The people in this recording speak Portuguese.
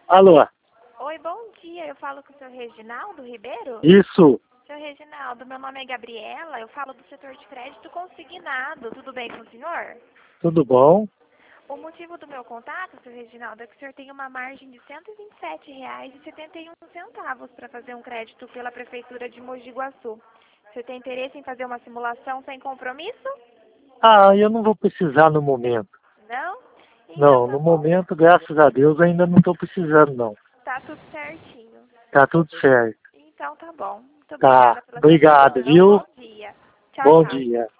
Alô? Oi, bom dia. Eu falo com o senhor Reginaldo Ribeiro? Isso. Senhor Reginaldo, meu nome é Gabriela. Eu falo do setor de crédito consignado. Tudo bem com o senhor? Tudo bom? O motivo do meu contato, senhor Reginaldo, é que o senhor tem uma margem de R$ 127,71 para fazer um crédito pela Prefeitura de Mogi Guaçu. O senhor tem interesse em fazer uma simulação sem compromisso? Eu não vou precisar no momento. Não? Então Não, tá no bom. momento, graças a Deus, ainda não estou precisando, não. Tá tudo certinho. Tá tudo certo. Então tá bom. Muito Tá. obrigada pela sua Obrigado, atenção. viu? Bom dia. Tchau, Bom tchau. dia.